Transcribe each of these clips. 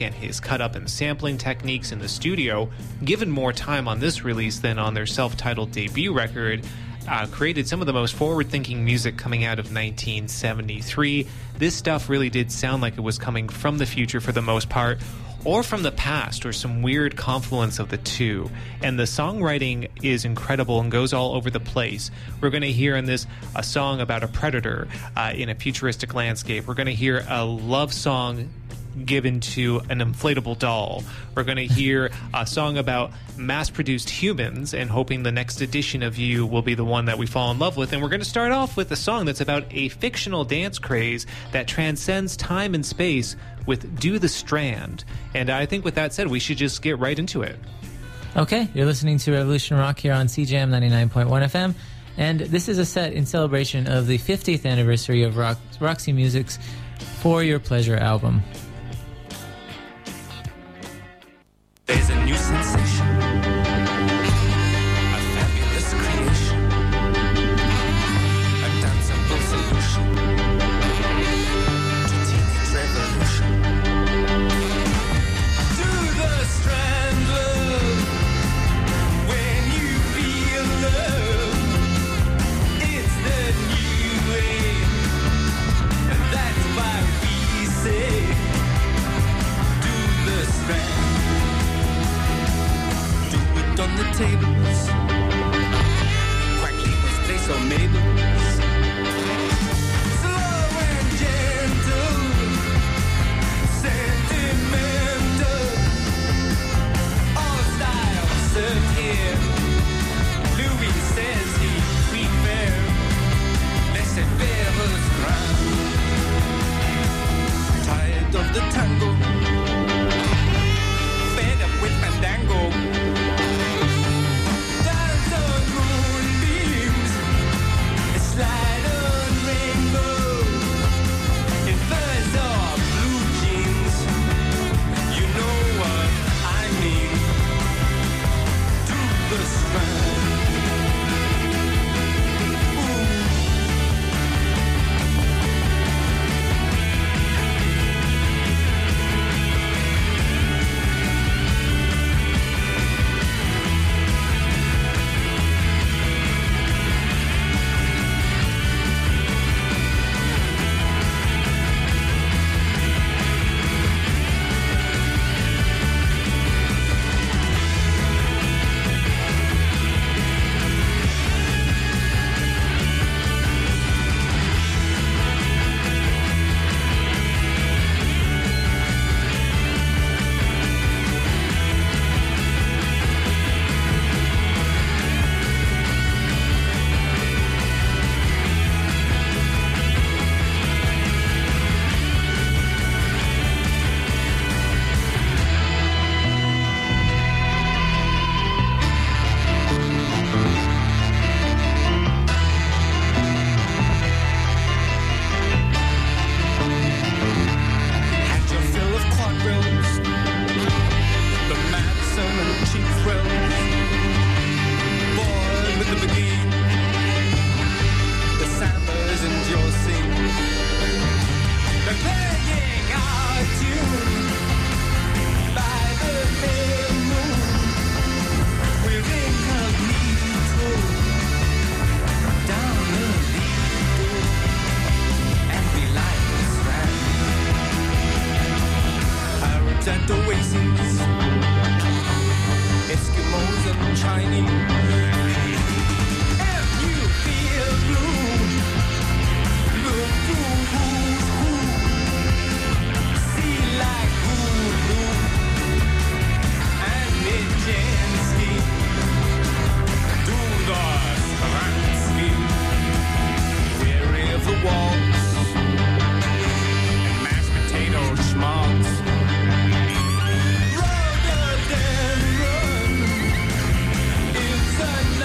and his cut-up and sampling techniques in the studio, given more time on this release than on their self-titled debut record, created some of the most forward-thinking music coming out of 1973. This stuff really did sound like it was coming from the future for the most part, or from the past, or some weird confluence of the two. And the songwriting is incredible and goes all over the place. We're going to hear in this a song about a predator in a futuristic landscape. We're going to hear a love song given to an inflatable doll. We're going to hear a song about mass-produced humans and hoping the next edition of you will be the one that we fall in love with. And we're going to start off with a song that's about a fictional dance craze that transcends time and space with Do the Strand. And I think with that said, we should just get right into it. Okay, you're listening to Revolution Rock here on CJAM 99.1 FM. And this is a set in celebration of the 50th anniversary of Roxy Music's For Your Pleasure album. There's a new sensation, a fabulous creation, a danceable solution to teenage revolution. Do the strand love when you feel love. It's the new way, and that's why we say do the strand. On the tables, quackly was place on Mabel's. Slow and gentle, sentimental, all styles served here. Louis says he prefer laissez-faire ground. Tired of the tango, fed up with fandango. Slide on rainbow in furs or blue jeans. You know what I mean. Do the strand. Run,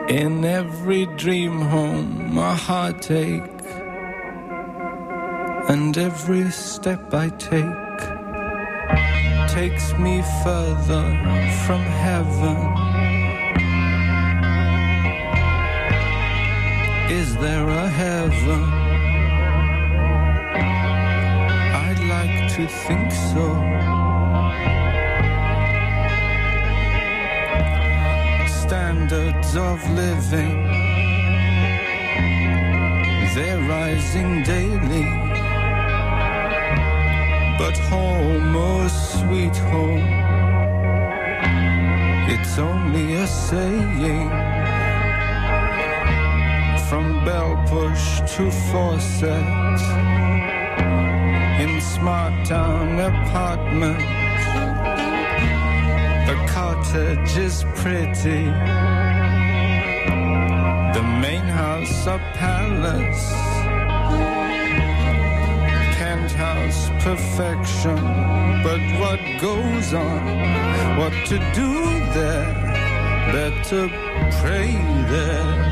In every dream home a heartache, and every step I take takes me further from heaven. Is there a heaven? I'd like to think so. Standards of living, they're rising daily. But home, oh sweet home, it's only a saying. From bell push to faucet, in smart town apartments, the cottage is pretty, the main house a palace, penthouse perfection. But what goes on, what to do there, better pray there.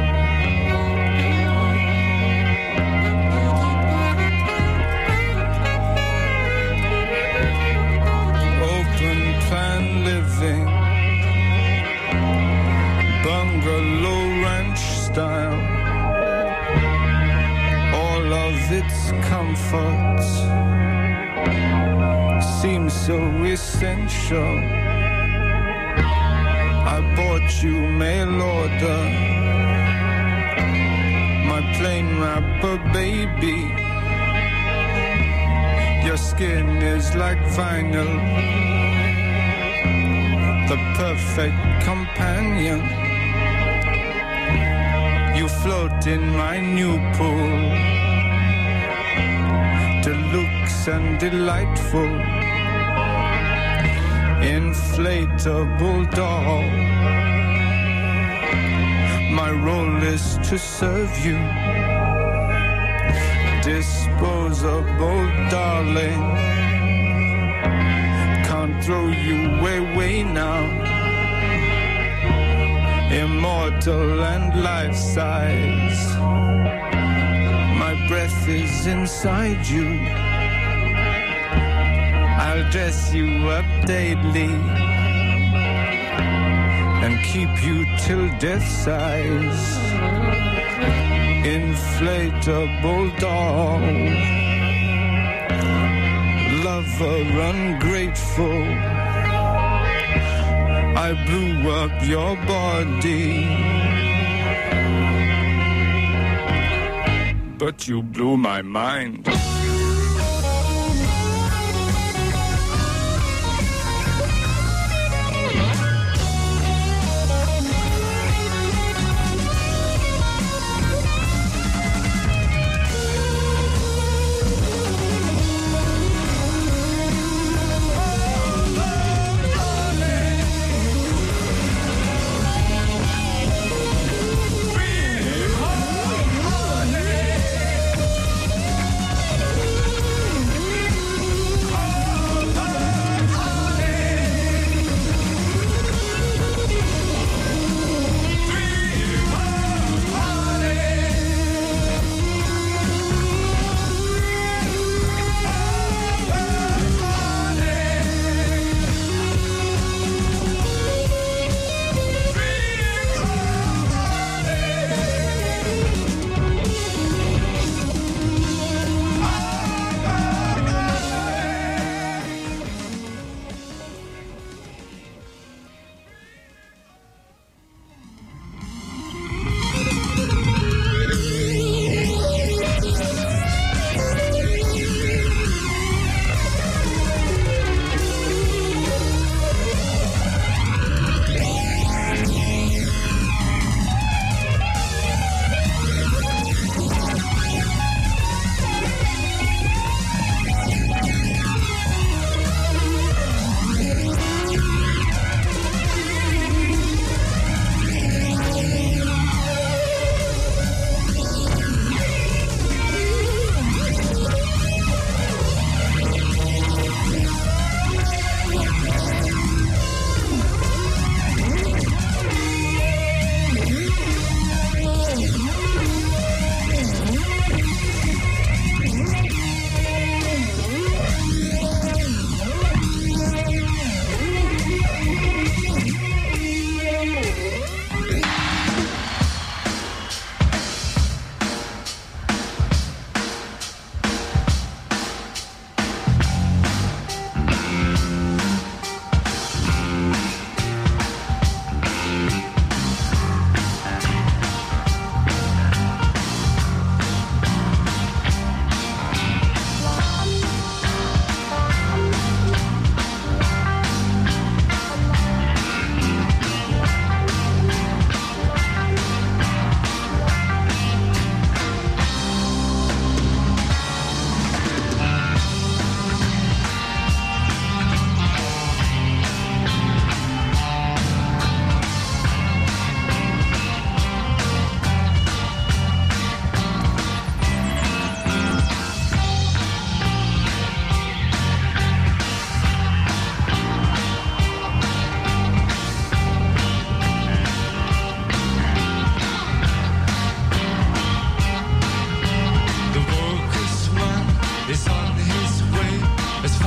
Living, bungalow ranch style, all of its comforts seem so essential. I bought you mail order, my plain wrapper baby. Your skin is like vinyl, the perfect companion. You float in my new pool, deluxe and delightful, inflatable doll. My role is to serve you, disposable darling. Can't throw you away now. Immortal and life-size, my breath is inside you. I'll dress you up daily and keep you till death size. Inflatable doll, lover ungrateful, I blew up your body, but you blew my mind.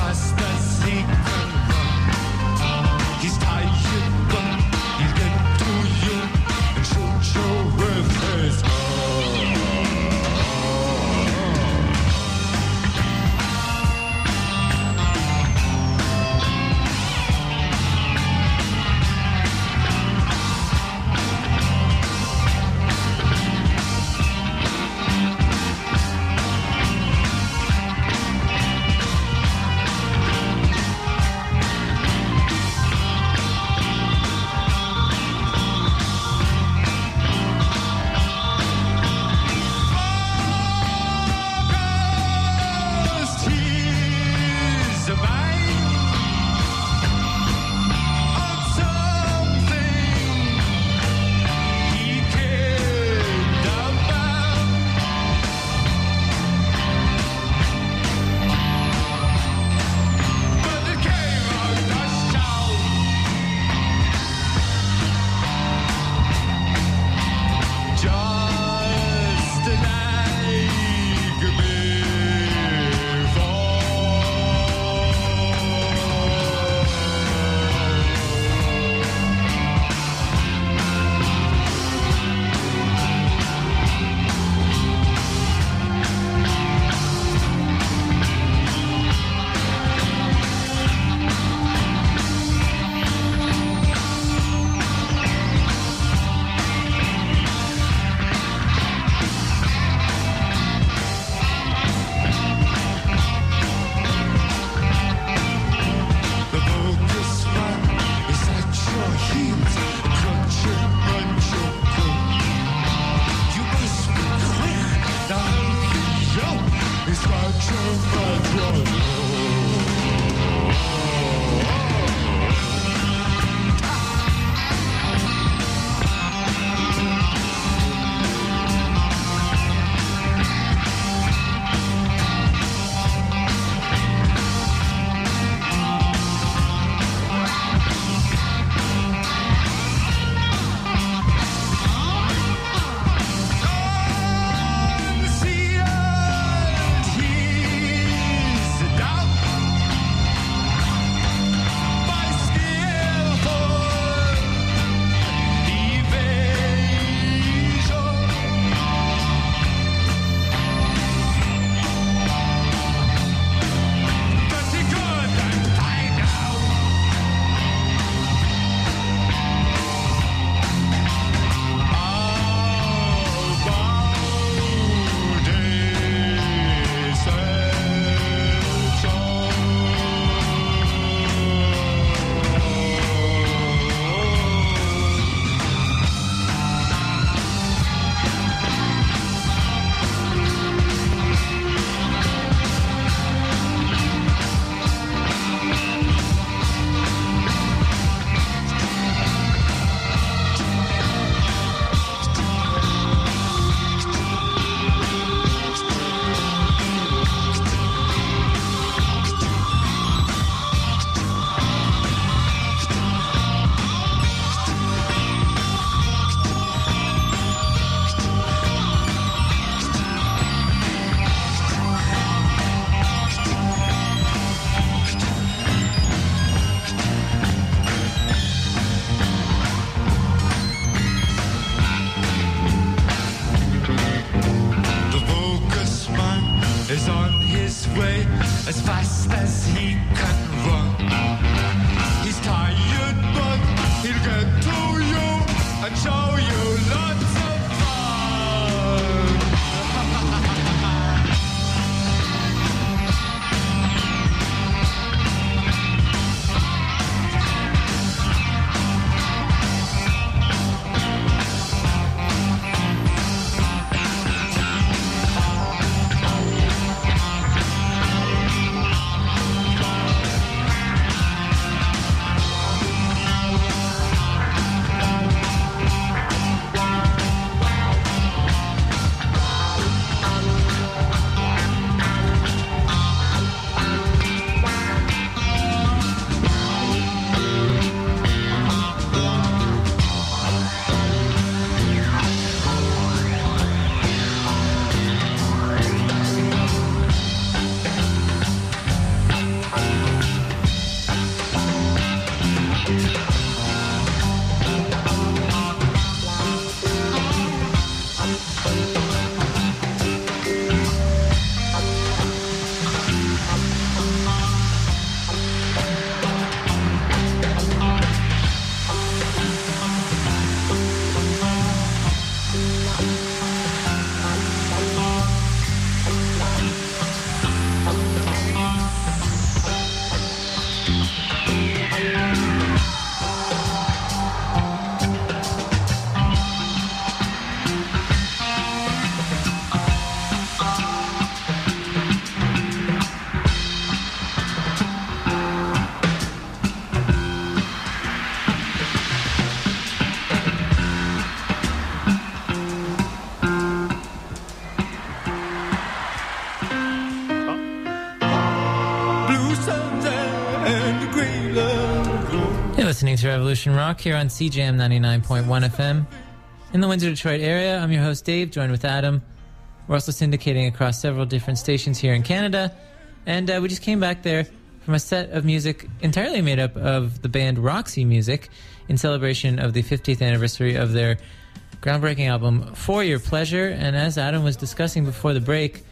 fast as he can run. He's tired, but he'll get to you and shoot you with his gun. suns and the great love glow. You're listening to Revolution Rock here on CJM 99.1 FM. In the Windsor, Detroit area, I'm your host Dave, joined with Adam. We're also syndicating across several different stations here in Canada. And we just came back there from a set of music entirely made up of the band Roxy Music in celebration of the 50th anniversary of their groundbreaking album, For Your Pleasure. And as Adam was discussing before the break,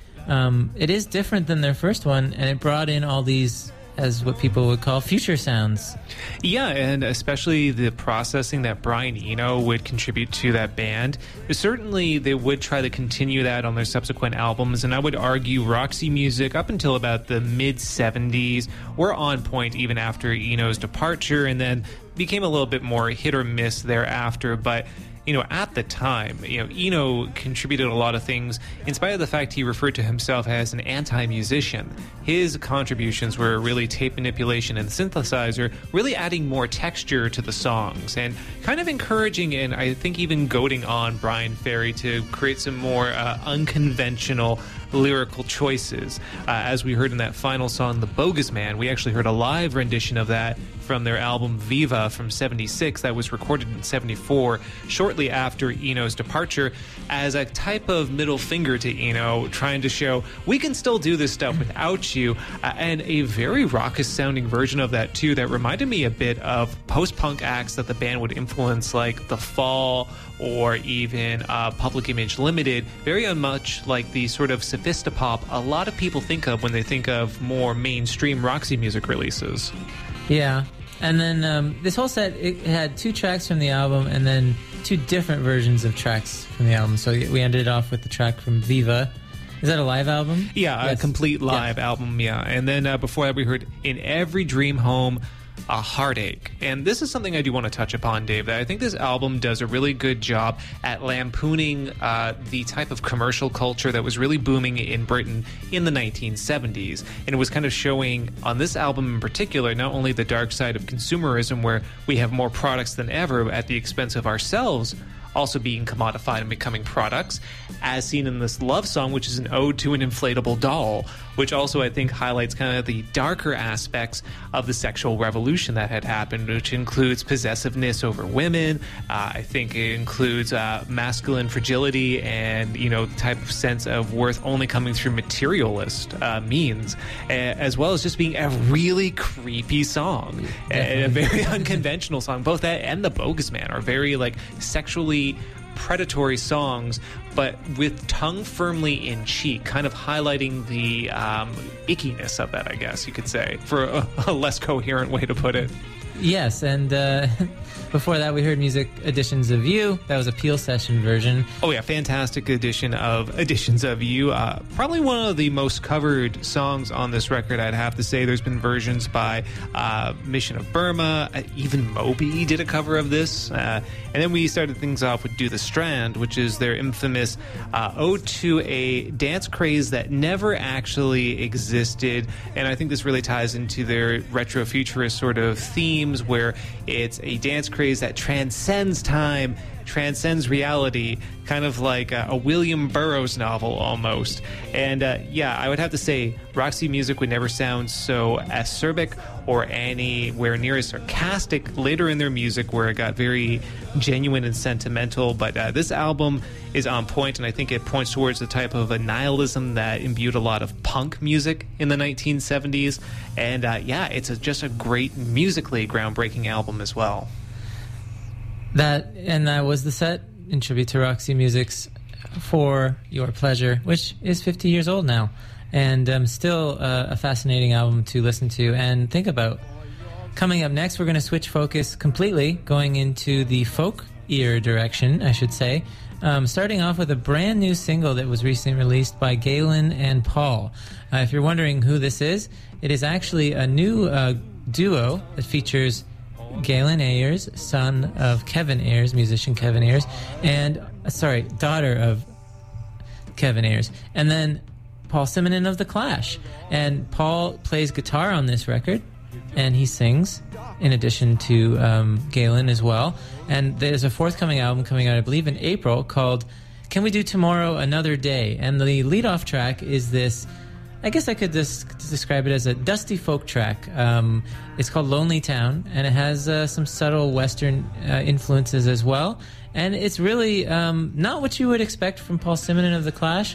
it is different than their first one, and it brought in all these, as what people would call, future sounds. Yeah, and especially the processing that Brian Eno would contribute to that band. Certainly, they would try to continue that on their subsequent albums, and I would argue Roxy Music, up until about the mid-70s, were on point even after Eno's departure, and then became a little bit more hit or miss thereafter, but at the time, Eno contributed a lot of things in spite of the fact he referred to himself as an anti-musician. His contributions were really tape manipulation and synthesizer, really adding more texture to the songs and kind of encouraging and I think even goading on Brian Ferry to create some more unconventional lyrical choices. As we heard in that final song, The Bogus Man, we actually heard a live rendition of that from their album Viva from 76 that was recorded in 74, shortly after Eno's departure, as a type of middle finger to Eno, trying to show we can still do this stuff without you, and a very raucous sounding version of that too that reminded me a bit of post-punk acts that the band would influence, like The Fall or even Public Image Limited, very much like the sort of sophistopop a lot of people think of when they think of more mainstream Roxy Music releases. Yeah. And then this whole set, it had 2 tracks from the album and then 2 different versions of tracks from the album. So we ended off with the track from Viva. Is that a live album? Yeah, yes. A complete live album, yeah. And then before that we heard In Every Dream Home, A Heartache. And this is something I do want to touch upon, Dave, that I think this album does a really good job at lampooning the type of commercial culture that was really booming in Britain in the 1970s. And it was kind of showing on this album in particular, not only the dark side of consumerism, where we have more products than ever at the expense of ourselves, also being commodified and becoming products, as seen in this love song, which is an ode to an inflatable doll, which also I think highlights kind of the darker aspects of the sexual revolution that had happened, which includes possessiveness over women. I think it includes masculine fragility and, the type of sense of worth only coming through materialist means, as well as just being a really creepy song, and a very unconventional song. Both that and The Bogus Man are very sexually predatory songs, but with tongue firmly in cheek, kind of highlighting the ickiness of that, I guess you could say, for a less coherent way to put it. Yes, and before that we heard Music Editions of You. That was a Peel Session version. Oh yeah, fantastic editions of You. Probably one of the most covered songs on this record, I'd have to say. There's been versions by Mission of Burma, even Moby did a cover of this. And then we started things off with Do the Strand, which is their infamous ode to a dance craze that never actually existed. And I think this really ties into their retro-futurist sort of themes, where it's a dance craze that transcends time, transcends reality, kind of like a William Burroughs novel almost. And I would have to say Roxy Music would never sound so acerbic or anywhere near as sarcastic later in their music, where it got very genuine and sentimental. But this album is on point, and I think it points towards the type of a nihilism that imbued a lot of punk music in the 1970s. And it's just a great, musically groundbreaking album as well. That was the set in tribute to Roxy Music's For Your Pleasure, which is 50 years old now, and still a fascinating album to listen to and think about. Coming up next, we're going to switch focus completely, going into the folk ear direction, I should say, starting off with a brand new single that was recently released by Galen and Paul. If you're wondering who this is, it is actually a new duo that features Galen Ayers, son of Kevin Ayers, musician Kevin Ayers, and daughter of Kevin Ayers, and then Paul Simonon of The Clash. And Paul plays guitar on this record, and he sings in addition to Galen as well. And there's a forthcoming album coming out, I believe, in April, called Can We Do Tomorrow Another Day? And the lead-off track is this I guess I could just describe it as a dusty folk track. It's called Lonely Town, and it has some subtle Western influences as well. And it's really not what you would expect from Paul Simonon of The Clash,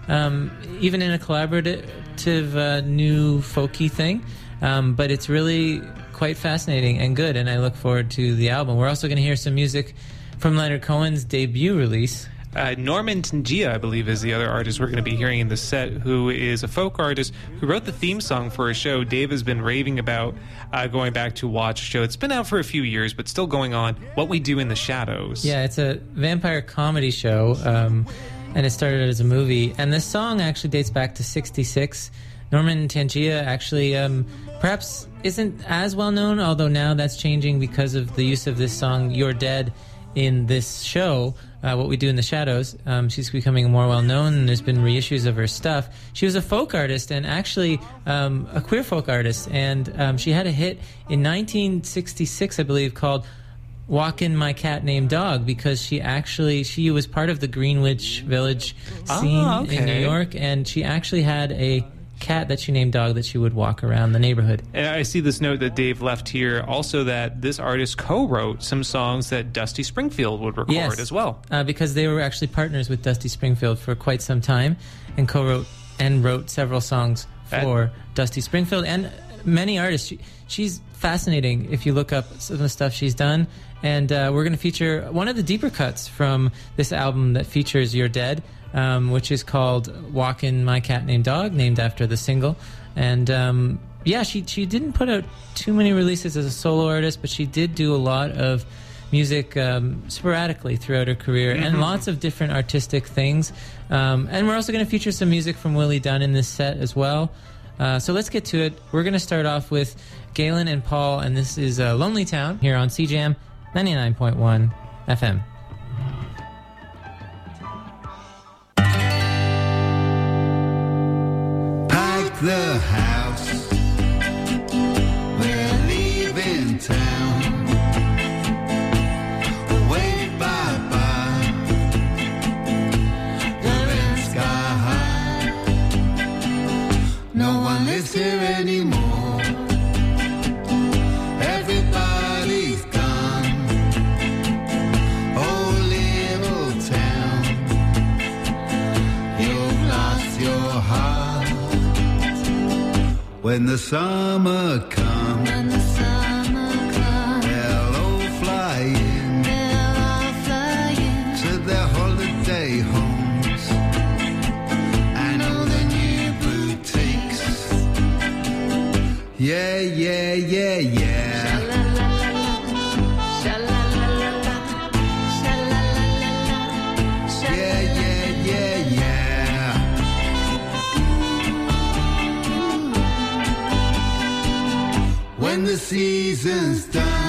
even in a collaborative new folky thing. But it's really quite fascinating and good, and I look forward to the album. We're also going to hear some music from Leonard Cohen's debut release. Norman Tangia, I believe, is the other artist we're going to be hearing in the set, who is a folk artist who wrote the theme song for a show Dave has been raving about going back to watch a show. It's been out for a few years, but still going on, What We Do in the Shadows. Yeah, it's a vampire comedy show, and it started as a movie. And this song actually dates back to 1966. Norman Tangia actually perhaps isn't as well known, although now that's changing because of the use of this song, You're Dead, in this show, What We Do in the Shadows. She's becoming more well known, and there's been reissues of her stuff. She was a folk artist, and actually a queer folk artist, and she had a hit in 1966, I believe, called Walkin' My Cat Named Dog, because she was part of the Greenwich Village scene in New York, and she actually had a cat that she named Dog that she would walk around the neighborhood. And I see this note that Dave left here also, that this artist co-wrote some songs that Dusty Springfield would record as well. Because they were actually partners with Dusty Springfield for quite some time, and co-wrote and wrote several songs for Dusty Springfield and many artists. She's fascinating if you look up some of the stuff she's done, and we're going to feature one of the deeper cuts from this album that features You're Dead, which is called Walkin' My Cat Named Dog, named after the single. And she didn't put out too many releases as a solo artist, but she did do a lot of music sporadically throughout her career, and lots of different artistic things. And we're also going to feature some music from Willie Dunn in this set as well. So let's get to it. We're going to start off with Galen and Paul, and this is Lonely Town here on CJAM 99.1 FM. The house, we're leaving town. Wave bye-bye, the red sky high. No one lives here anymore. Everybody's gone. Oh, little town, you've lost your heart. When the summer comes, they'll all fly in to their holiday homes and all the new boutiques. Yeah, yeah, yeah, yeah. Yeah, yeah, yeah, yeah. When the season's done,